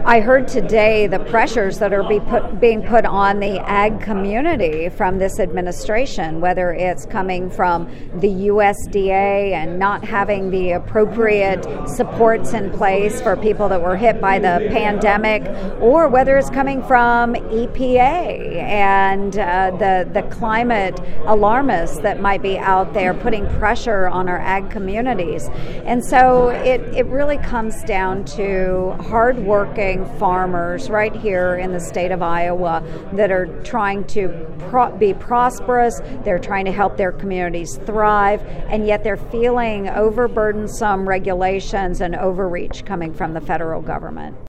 I heard today the pressures that are being put on the ag community from this administration, whether it's coming from the USDA and not having the appropriate supports in place for people that were hit by the pandemic, or whether it's coming from EPA and the climate alarmists that might be out there putting pressure on our ag communities. And so it really comes down to hardworking farmers right here in the state of Iowa that are trying to be prosperous, they're trying to help their communities thrive, and yet they're feeling overburdensome regulations and overreach coming from the federal government.